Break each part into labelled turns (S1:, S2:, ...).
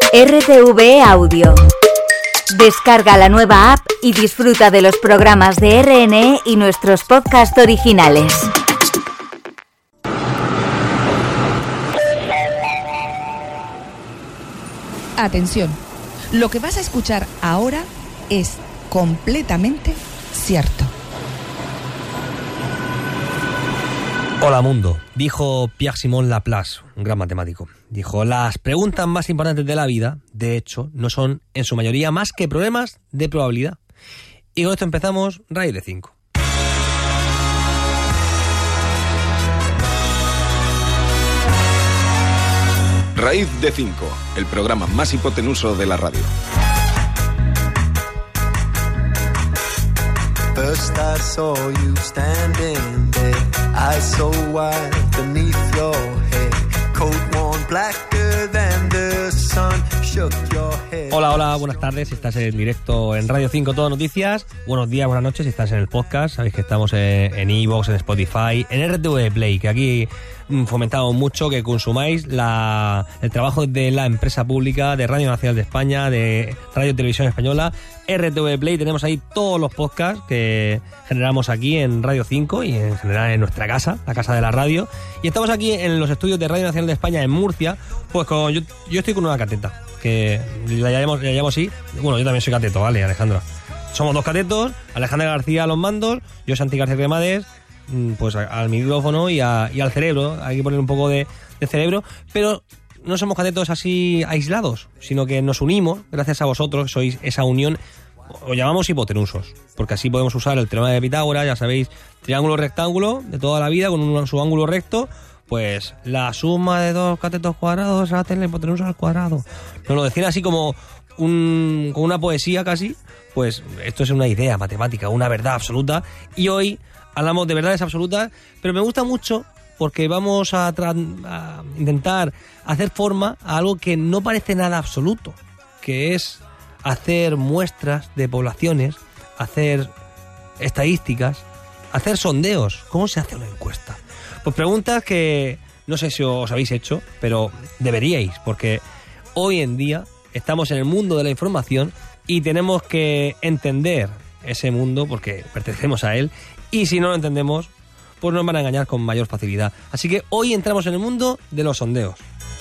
S1: RTV Audio. Descarga la nueva app y disfruta de los programas de RNE y nuestros podcasts originales.
S2: Atención, lo que vas a escuchar ahora es completamente cierto.
S3: Hola mundo, dijo Pierre-Simon Laplace, un gran matemático. Dijo, las preguntas más importantes de la vida, de hecho, no son en su mayoría más que problemas de probabilidad. Y con esto empezamos Raíz de 5.
S4: Raíz de 5, el programa más hipotenuso de la radio.
S5: First I saw you standing there, eyes so wide beneath your head, coat worn blacker than the sun, shook your head.
S3: Hola, buenas tardes, si estás en directo en Radio 5 Todo Noticias. Buenos días, buenas noches, si estás en el podcast. Sabéis que estamos en iVoox, en Spotify, en RTV Play, que aquí fomentamos mucho que consumáis el trabajo de la empresa pública de Radio Nacional de España, de Radio Televisión Española, RTV Play. Tenemos ahí todos los podcasts que generamos aquí en Radio 5 y en general en nuestra casa, la casa de la radio. Y estamos aquí en los estudios de Radio Nacional de España en Murcia, pues yo estoy con una cateta, que la llamo así. Bueno, yo también soy cateto, ¿vale, Alejandra? Somos dos catetos, Alejandra García a los mandos, yo Santi García Cremades, pues al micrófono y al cerebro. Hay que poner un poco de cerebro, pero no somos catetos así aislados, sino que nos unimos gracias a vosotros, que sois esa unión. Os llamamos hipotenusos, porque así podemos usar el teorema de Pitágoras, ya sabéis, triángulo rectángulo de toda la vida con su ángulo recto, pues la suma de dos catetos cuadrados hace la hipotenusa al cuadrado. Nos lo decían así como con una poesía casi. Pues esto es una idea matemática, una verdad absoluta, y hoy hablamos de verdades absolutas, pero me gusta mucho porque vamos a intentar hacer forma a algo que no parece nada absoluto, que es hacer muestras de poblaciones, hacer estadísticas, hacer sondeos. ¿Cómo se hace una encuesta? Pues preguntas que no sé si os habéis hecho, pero deberíais, porque hoy en día estamos en el mundo de la información y tenemos que entender ese mundo porque pertenecemos a él, y si no lo entendemos, pues nos van a engañar con mayor facilidad. Así que hoy entramos en el mundo de los sondeos.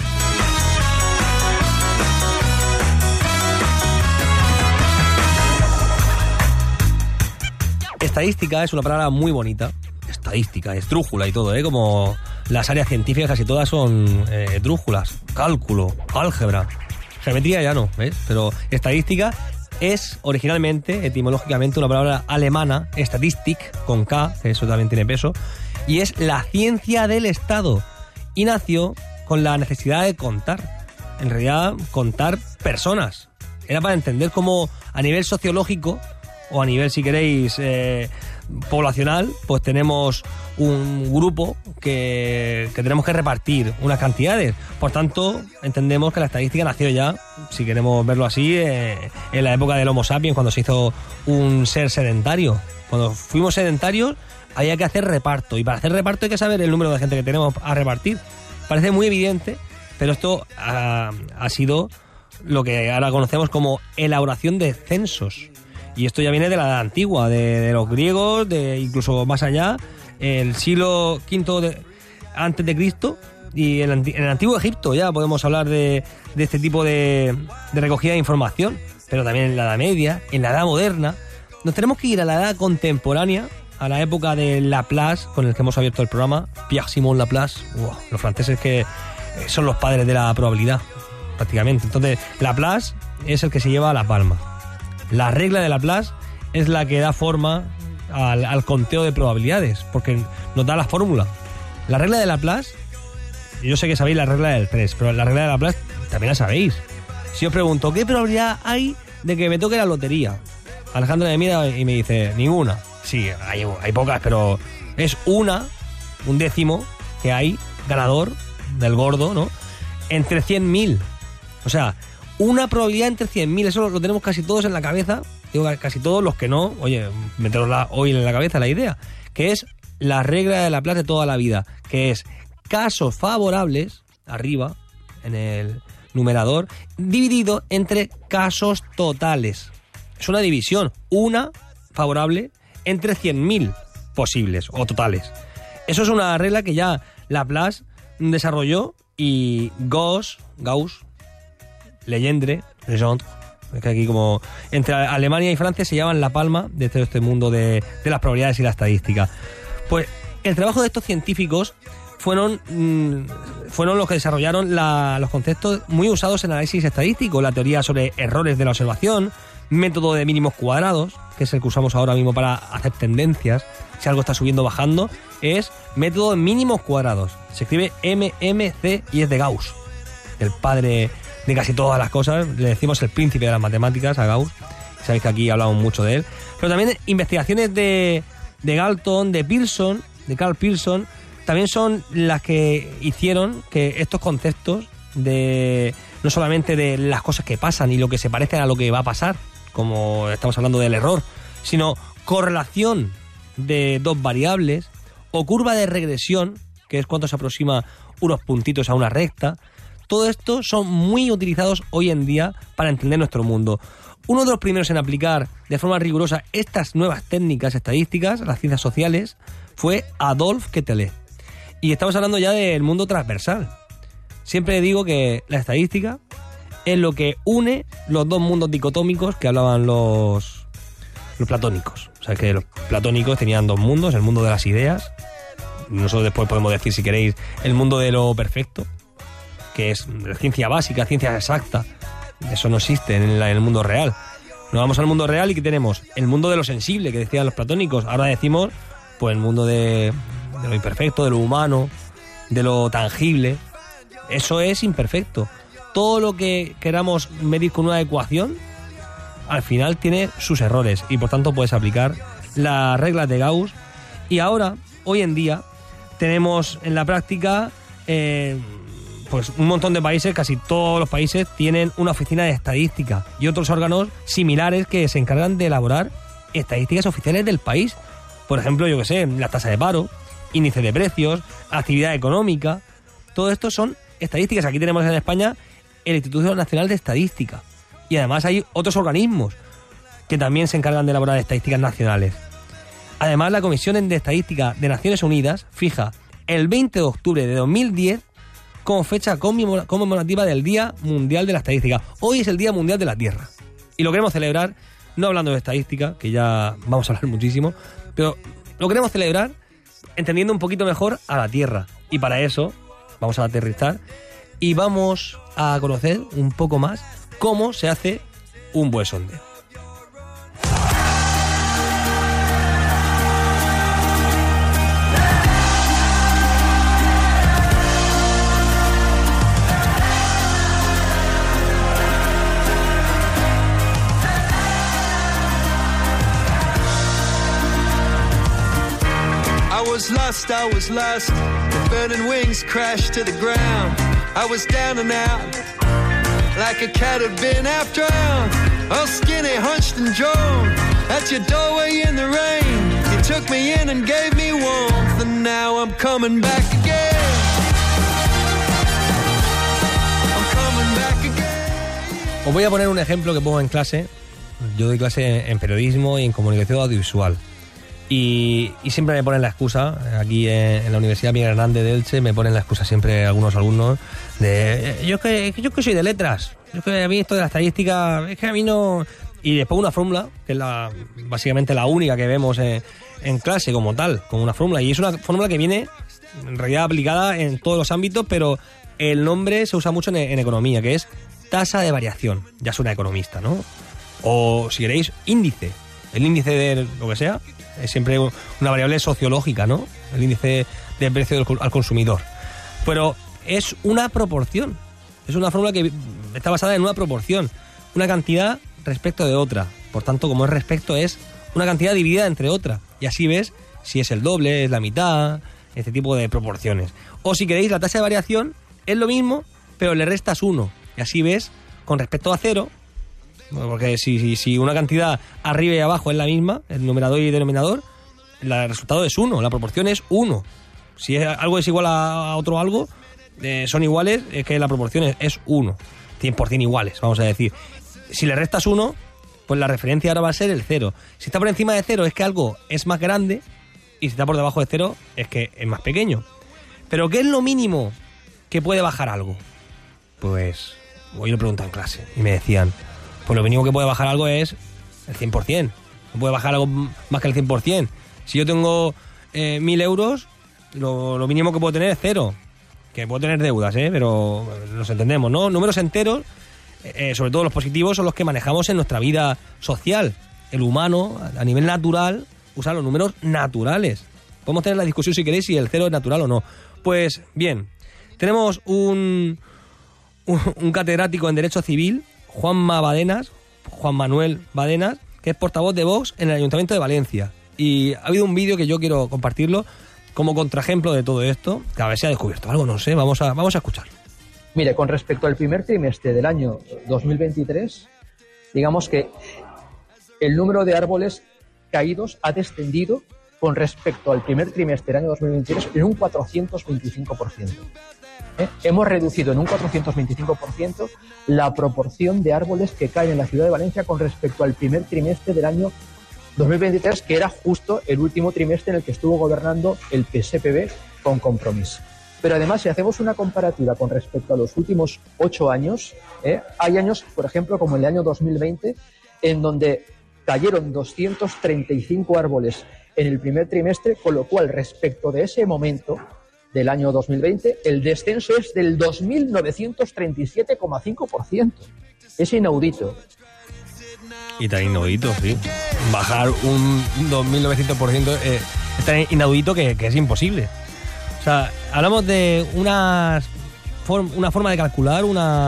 S3: Estadística es una palabra muy bonita. Estadística, esdrújula y todo, como las áreas científicas casi todas son esdrújulas. Cálculo, álgebra, geometría ya no, ¿ves? Pero estadística es originalmente, etimológicamente, una palabra alemana, Statistik, con K, que eso también tiene peso, y es la ciencia del Estado. Y nació con la necesidad de contar. En realidad, contar personas. Era para entender cómo a nivel sociológico, o a nivel, si queréis, poblacional, pues tenemos un grupo que tenemos que repartir unas cantidades. Por tanto, entendemos que la estadística nació ya, si queremos verlo así, en la época del Homo sapiens, cuando se hizo un ser sedentario. Cuando fuimos sedentarios había que hacer reparto, y para hacer reparto hay que saber el número de gente que tenemos a repartir. Parece muy evidente, pero esto ha sido lo que ahora conocemos como elaboración de censos. Y esto ya viene de la edad antigua, de los griegos, de incluso más allá, el siglo V antes de Cristo, y en el antiguo Egipto ya podemos hablar de este tipo de recogida de información, pero también en la Edad Media, en la Edad Moderna. Nos tenemos que ir a la edad contemporánea, a la época de Laplace, con el que hemos abierto el programa, Pierre-Simon Laplace, los franceses que son los padres de la probabilidad, prácticamente. Entonces, Laplace es el que se lleva la palma. La regla de Laplace es la que da forma al conteo de probabilidades, porque nos da la fórmula. La regla de Laplace, yo sé que sabéis la regla del 3, pero la regla de Laplace también la sabéis. Si os pregunto, ¿qué probabilidad hay de que me toque la lotería? Alejandra me mira y me dice, ninguna. Sí, hay pocas, pero es un décimo que hay ganador del gordo, ¿no? Entre 100.000. O sea, una probabilidad entre 100.000, eso lo tenemos casi todos en la cabeza. Digo, casi todos. Los que no, oye, meterosla hoy en la cabeza la idea, que es la regla de Laplace de toda la vida, que es casos favorables, arriba, en el numerador, dividido entre casos totales. Es una división, una favorable entre 100.000 posibles o totales. Eso es una regla que ya Laplace desarrolló y Gauss, Legendre, es que aquí como entre Alemania y Francia se llaman la palma de todo este mundo de las probabilidades y la estadística. Pues el trabajo de estos científicos fueron los que desarrollaron los conceptos muy usados en análisis estadístico, la teoría sobre errores de la observación, método de mínimos cuadrados, que es el que usamos ahora mismo para hacer tendencias, si algo está subiendo o bajando, es método de mínimos cuadrados. Se escribe MMC y es de Gauss, el padre de casi todas las cosas. Le decimos el príncipe de las matemáticas a Gauss. Sabéis que aquí hablamos mucho de él. Pero también investigaciones de Galton, de Carl Pearson, también son las que hicieron que estos conceptos no solamente de las cosas que pasan y lo que se parecen a lo que va a pasar, como estamos hablando del error, sino correlación de dos variables o curva de regresión, que es cuánto se aproxima unos puntitos a una recta. Todo esto son muy utilizados hoy en día para entender nuestro mundo. Uno de los primeros en aplicar de forma rigurosa estas nuevas técnicas estadísticas, las ciencias sociales, fue Adolphe Quetelet. Y estamos hablando ya del mundo transversal. Siempre digo que la estadística es lo que une los dos mundos dicotómicos que hablaban los platónicos. O sea, que los platónicos tenían dos mundos, el mundo de las ideas. Nosotros después podemos decir, si queréis, el mundo de lo perfecto, que es ciencia básica, ciencia exacta. Eso no existe en el mundo real. Nos vamos al mundo real y ¿qué tenemos? El mundo de lo sensible, que decían los platónicos. Ahora decimos, pues, el mundo de lo imperfecto, de lo humano, de lo tangible. Eso es imperfecto. Todo lo que queramos medir con una ecuación, al final tiene sus errores y por tanto puedes aplicar las reglas de Gauss. Y ahora, hoy en día, tenemos en la práctica pues un montón de países, casi todos los países tienen una oficina de estadística y otros órganos similares que se encargan de elaborar estadísticas oficiales del país. Por ejemplo, yo que sé, la tasa de paro, índice de precios, actividad económica. Todo esto son estadísticas. Aquí tenemos en España el Instituto Nacional de Estadística. Y además hay otros organismos que también se encargan de elaborar estadísticas nacionales. Además, la Comisión de Estadística de Naciones Unidas fija el 20 de octubre de 2010 como fecha conmemorativa del Día Mundial de la Estadística. Hoy es el Día Mundial de la Tierra. Y lo queremos celebrar, no hablando de estadística, que ya vamos a hablar muchísimo, pero lo queremos celebrar entendiendo un poquito mejor a la Tierra. Y para eso vamos a aterrizar y vamos a conocer un poco más cómo se hace un buen sondeo.
S5: I was lost, the burning wings crashed to the ground. I was down and out, like a cat had been half drowned. All skinny, hunched and drawn, at your doorway in the rain. You took me in and gave me warmth, and now I'm coming back again. I'm coming back again.
S3: Os voy a poner un ejemplo que pongo en clase. Yo doy clase en periodismo y en comunicación audiovisual. Y siempre me ponen la excusa, aquí en la Universidad Miguel Hernández de Elche, me ponen la excusa siempre algunos alumnos de yo que soy de letras, yo que a mí esto de la estadística, es que a mí no... Y les pongo una fórmula, que es básicamente la única que vemos en clase como tal, como una fórmula. Y es una fórmula que viene en realidad aplicada en todos los ámbitos, pero el nombre se usa mucho en economía, que es tasa de variación. Ya suena economista, ¿no? O si queréis, índice. El índice de lo que sea es siempre una variable sociológica, ¿no? El índice de precio al consumidor. Pero es una proporción. Es una fórmula que está basada en una proporción. Una cantidad respecto de otra. Por tanto, como es respecto, es una cantidad dividida entre otra. Y así ves si es el doble, es la mitad, este tipo de proporciones. O si queréis, la tasa de variación es lo mismo, pero le restas 1. Y así ves, con respecto a 0, porque si una cantidad arriba y abajo es la misma, el numerador y el denominador, el resultado es 1, la proporción es 1. Si algo es igual a otro algo, son iguales, es que la proporción es 1. 100% iguales, vamos a decir. Si le restas 1, pues la referencia ahora va a ser el 0. Si está por encima de 0 es que algo es más grande, y si está por debajo de 0 es que es más pequeño. Pero ¿qué es lo mínimo que puede bajar algo? Pues hoy lo preguntan en clase y me decían, pues lo mínimo que puede bajar algo es el 100%. No puede bajar algo más que el 100%. Si yo tengo 1.000 euros, lo mínimo que puedo tener es 0. Que puedo tener deudas, pero nos entendemos, ¿no? Números enteros, sobre todo los positivos, son los que manejamos en nuestra vida social. El humano, a nivel natural, usa los números naturales. Podemos tener la discusión, si queréis, si el 0 es natural o no. Pues bien, tenemos un catedrático en Derecho Civil, Juan Manuel Badenas, que es portavoz de Vox en el Ayuntamiento de Valencia. Y ha habido un vídeo que yo quiero compartirlo como contraejemplo de todo esto, que a ver si ha descubierto algo, no sé, vamos a escucharlo.
S6: Mire, con respecto al primer trimestre del año 2023, digamos que el número de árboles caídos ha descendido con respecto al primer trimestre del año 2023 en un 425%. Hemos reducido en un 425% la proporción de árboles que caen en la ciudad de Valencia con respecto al primer trimestre del año 2023, que era justo el último trimestre en el que estuvo gobernando el PSPB con Compromís. Pero además, si hacemos una comparativa con respecto a los últimos 8 años, hay años, por ejemplo, como el año 2020, en donde cayeron 235 árboles en el primer trimestre, con lo cual, respecto de ese momento del año 2020, el descenso es del 2.937,5%. Es inaudito.
S3: Y tan inaudito, sí. Bajar un 2.900% es tan inaudito que es imposible. O sea, hablamos de una forma de calcular,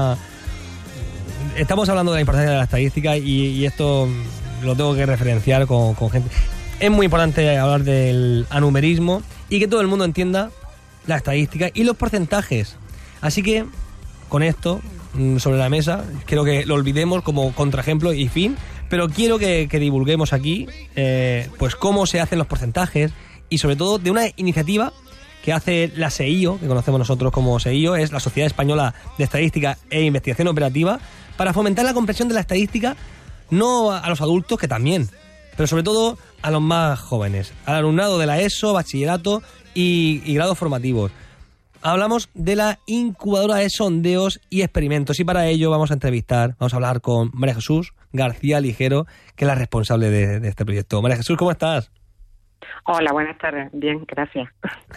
S3: Estamos hablando de la importancia de la estadística y esto lo tengo que referenciar con gente. Es muy importante hablar del anumerismo y que todo el mundo entienda la estadística y los porcentajes. Así que, con esto sobre la mesa, quiero que lo olvidemos como contraejemplo y fin, pero quiero que divulguemos aquí pues cómo se hacen los porcentajes y sobre todo de una iniciativa que hace la SEIO, que conocemos nosotros como SEIO, es la Sociedad Española de Estadística e Investigación Operativa, para fomentar la comprensión de la estadística no a los adultos, que también, pero sobre todo a los más jóvenes, al alumnado de la ESO, bachillerato y grados formativos. Hablamos de la incubadora de sondeos y experimentos y para ello vamos a hablar con María Jesús García Ligero, que es la responsable de este proyecto. María Jesús, ¿cómo estás?
S7: Hola, buenas tardes. Bien, gracias.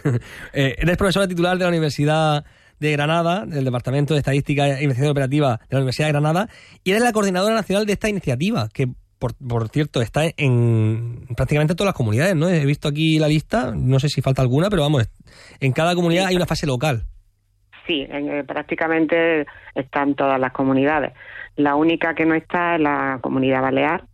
S3: Eres profesora titular de la Universidad de Granada, del Departamento de Estadística e Investigación Operativa de la Universidad de Granada, y eres la coordinadora nacional de esta iniciativa, que por cierto está en prácticamente todas las comunidades, ¿no? He visto aquí la lista, no sé si falta alguna, pero vamos, en cada comunidad hay una fase local. Sí,
S7: prácticamente están todas las comunidades. La única que no está es la Comunidad Balear,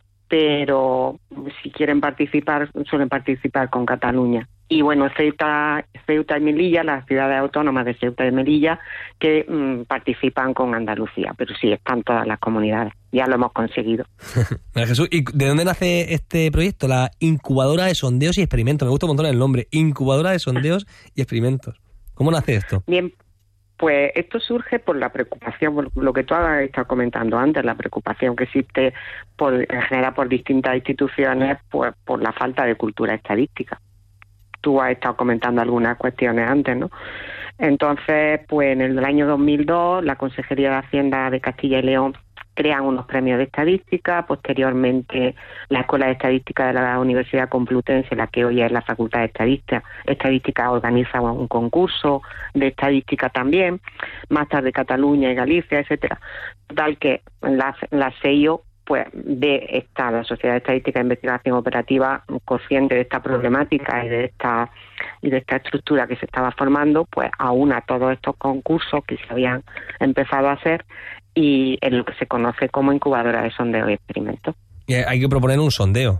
S7: pero si quieren participar, suelen participar con Cataluña. Y bueno, Ceuta y Melilla, las ciudades autónomas de Ceuta y Melilla, que participan con Andalucía, pero sí, están todas las comunidades. Ya lo hemos conseguido.
S3: Jesús, ¿y de dónde nace este proyecto? La incubadora de sondeos y experimentos. Me gusta un montón el nombre, incubadora de sondeos y experimentos. ¿Cómo nace esto?
S7: Bien, pues esto surge por la preocupación, por lo que tú has estado comentando antes, la preocupación que existe en general por distintas instituciones, pues por la falta de cultura estadística. Tú has estado comentando algunas cuestiones antes, ¿no? Entonces, pues en el año 2002, la Consejería de Hacienda de Castilla y León crean unos premios de estadística. Posteriormente, la Escuela de Estadística de la Universidad Complutense, la que hoy es la Facultad de Estadística, organiza un concurso de estadística también. Más tarde, Cataluña y Galicia, etcétera. Tal que la SEIO pues la Sociedad de Estadística e Investigación Operativa, consciente de esta problemática y de esta estructura que se estaba formando, pues aúna todos estos concursos que se habían empezado a hacer y en lo que se conoce como incubadora de sondeo y experimentos.
S3: ¿Y hay que proponer un sondeo?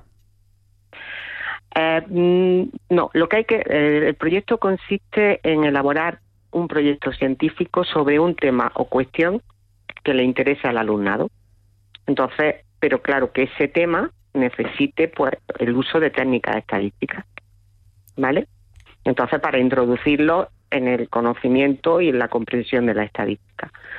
S7: No, el proyecto consiste en elaborar un proyecto científico sobre un tema o cuestión que le interese al alumnado. Entonces, pero claro que ese tema necesite pues el uso de técnicas estadísticas, ¿vale? Entonces, para introducirlo en el conocimiento y en la comprensión de la estadística.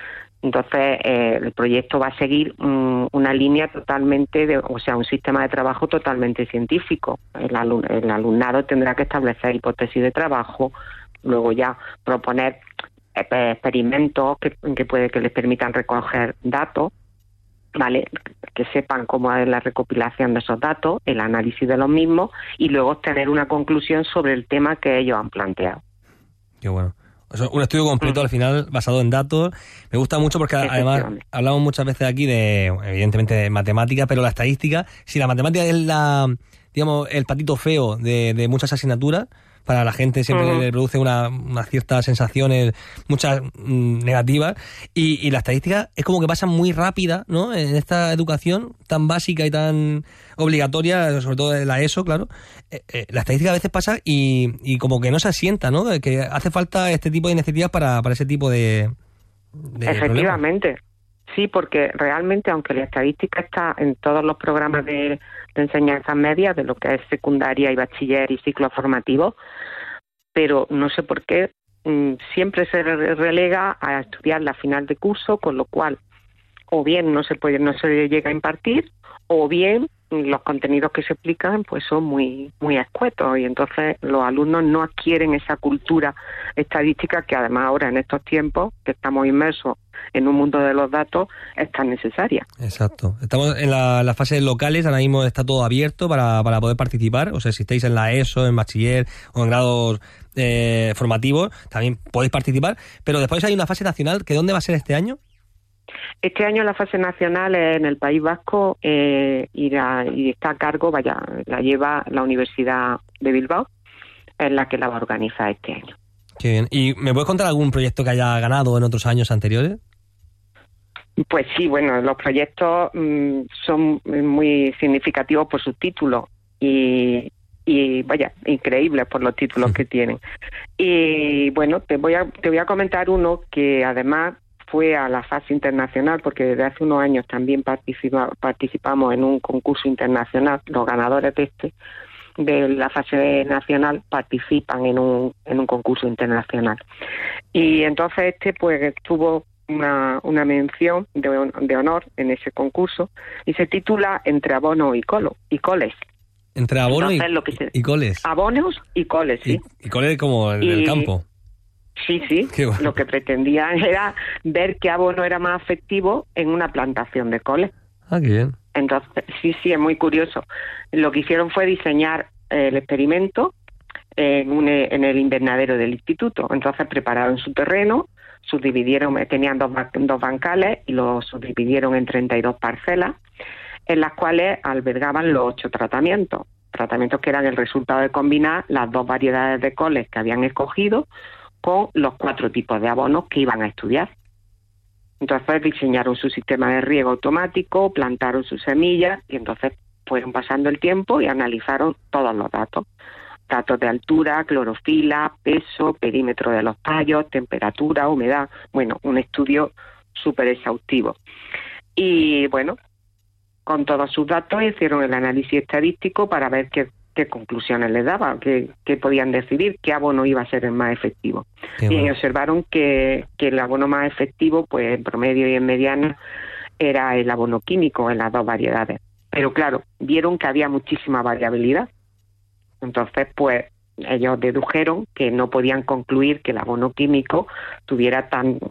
S7: Entonces, el proyecto va a seguir una línea totalmente, un sistema de trabajo totalmente científico. El alumnado tendrá que establecer hipótesis de trabajo, luego ya proponer experimentos que les permitan recoger datos, ¿vale? Que sepan cómo es la recopilación de esos datos, el análisis de los mismos y luego obtener una conclusión sobre el tema que ellos han planteado.
S3: Qué bueno. Un estudio completo al final basado en datos. Me gusta mucho porque además hablamos muchas veces aquí evidentemente de matemática, pero la estadística, si la matemática es el patito feo de muchas asignaturas, para la gente siempre le produce unas ciertas sensaciones, muchas negativas, y la estadística es como que pasa muy rápida, ¿no? En esta educación tan básica y tan obligatoria, sobre todo en la ESO, claro, la estadística a veces pasa y como que no se asienta, ¿no? Que hace falta este tipo de iniciativas para ese tipo de
S7: efectivamente.
S3: problemas.
S7: Sí, porque realmente, aunque la estadística está en todos los programas de enseñanza media, de lo que es secundaria y bachiller y ciclos formativos, pero no sé por qué siempre se relega a estudiar la final de curso, con lo cual o bien no se llega a impartir, o bien los contenidos que se explican pues son muy muy escuetos, y entonces los alumnos no adquieren esa cultura estadística que además ahora en estos tiempos que estamos inmersos en un mundo de los datos es tan necesaria.
S3: Exacto. Estamos en las fases locales, ahora mismo está todo abierto para poder participar, o sea, si estáis en la ESO, en bachiller o en grados formativos, también podéis participar, pero después hay una fase nacional, que ¿dónde va a ser este año?
S7: Este año la fase nacional es en el País Vasco y está a cargo, la lleva la Universidad de Bilbao, es la que la va a organizar este año.
S3: Qué bien. ¿Y me puedes contar algún proyecto que haya ganado en otros años anteriores?
S7: Pues sí, bueno, los proyectos son muy significativos por sus títulos y increíbles por los títulos que tienen. Y bueno, te voy a comentar uno que además fue a la fase internacional, porque desde hace unos años también participamos en un concurso internacional. Los ganadores de la fase nacional participan en un concurso internacional. Y entonces pues tuvo una mención de honor en ese concurso y se titula Entre abonos y coles.
S3: Entre abonos y coles.
S7: Abonos y coles, sí.
S3: Y coles como en el campo.
S7: Sí. Bueno. Lo que pretendían era ver qué abono era más efectivo en una plantación de coles.
S3: Ah, qué bien.
S7: Entonces, sí, es muy curioso. Lo que hicieron fue diseñar el experimento en el invernadero del instituto. Entonces prepararon su terreno, tenían dos bancales y lo subdividieron en 32 parcelas, en las cuales albergaban los 8 tratamientos que eran el resultado de combinar las 2 variedades de coles que habían escogido con los 4 tipos de abonos que iban a estudiar. Entonces diseñaron su sistema de riego automático, plantaron sus semillas y entonces fueron pasando el tiempo y analizaron todos los datos de altura, clorofila, peso, perímetro de los tallos, temperatura, humedad. Bueno, un estudio súper exhaustivo. Y bueno, con todos sus datos hicieron el análisis estadístico para ver qué conclusiones les daba, qué podían decidir, qué abono iba a ser el más efectivo. Y observaron que el abono más efectivo, pues en promedio y en mediana, era el abono químico en las 2 variedades. Pero claro, vieron que había muchísima variabilidad. Entonces, pues ellos dedujeron que no podían concluir que el abono químico tuviera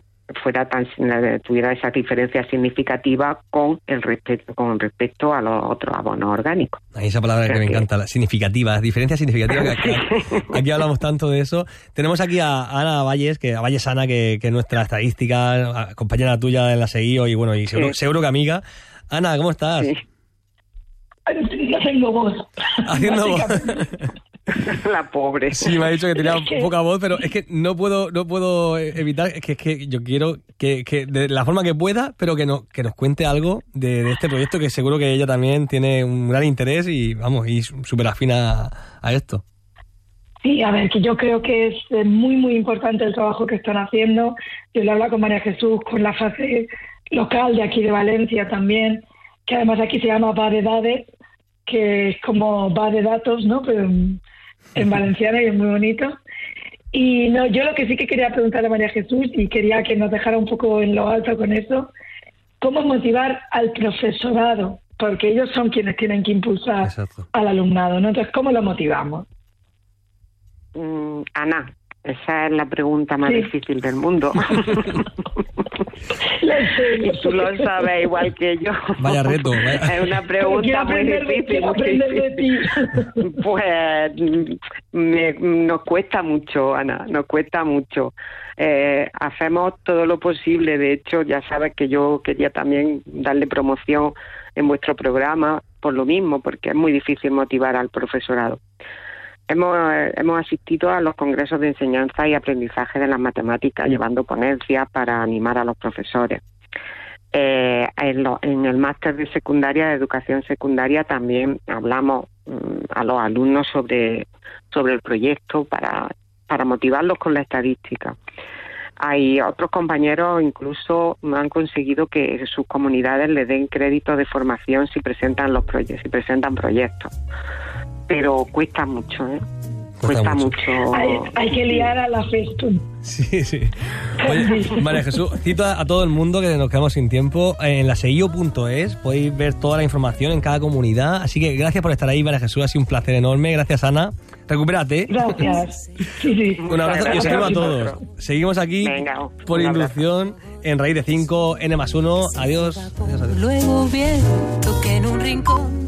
S7: esa diferencia significativa con respecto a los otros abonos orgánicos.
S3: Ahí esa palabra que me encanta, la significativa, diferencia significativa, que aquí hablamos tanto de eso. Tenemos aquí a Ana Valles, que es nuestra estadística, compañera tuya en la SEGIO y bueno, y seguro que amiga. Ana, ¿cómo estás?
S8: Sí. Haciendo voz.
S3: Haciendo voz.
S7: La pobre.
S3: Sí, me ha dicho que tenía poca voz, pero es que no puedo evitar, es que yo quiero que de la forma que pueda, pero que nos cuente algo de este proyecto, que seguro que ella también tiene un gran interés y súper afina a esto.
S8: Sí, a ver, que yo creo que es muy, muy importante el trabajo que están haciendo. Yo le hablo con María Jesús, con la fase local de aquí de Valencia también, que además aquí se llama Variedades, que es como va de datos, ¿no? Pero en valenciano y es muy bonito. Y no, yo lo que sí que quería preguntarle a María Jesús, y quería que nos dejara un poco en lo alto con eso, ¿cómo motivar al profesorado? Porque ellos son quienes tienen que impulsar al alumnado, ¿no? Entonces, ¿cómo lo motivamos?
S7: Ana, esa es la pregunta más difícil del mundo. Y tú lo sabes igual que yo.
S3: Vaya reto.
S7: Es una pregunta muy difícil. Pues nos cuesta mucho, Ana, nos cuesta mucho. Hacemos todo lo posible. De hecho, ya sabes que yo quería también darle promoción en vuestro programa por lo mismo, porque es muy difícil motivar al profesorado. Hemos asistido a los congresos de enseñanza y aprendizaje de las matemáticas, llevando ponencias para animar a los profesores. En el máster de secundaria, de educación secundaria, también hablamos a los alumnos sobre el proyecto para motivarlos con la estadística. Hay otros compañeros incluso han conseguido que sus comunidades les den crédito de formación si presentan proyectos. Pero cuesta mucho, ¿eh? Cuesta mucho.
S8: Hay que liar a la Festum.
S3: Sí. Oye, María Jesús, cito a todo el mundo que nos quedamos sin tiempo. En laseguillo.es podéis ver toda la información en cada comunidad. Así que gracias por estar ahí, María Jesús. Ha sido un placer enorme. Gracias, Ana. Recupérate.
S8: Gracias. Sí.
S3: Un abrazo y os quiero a todos. Seguimos aquí por inducción en Raíz de 5, N+1. Adiós.
S9: Luego viento que en un rincón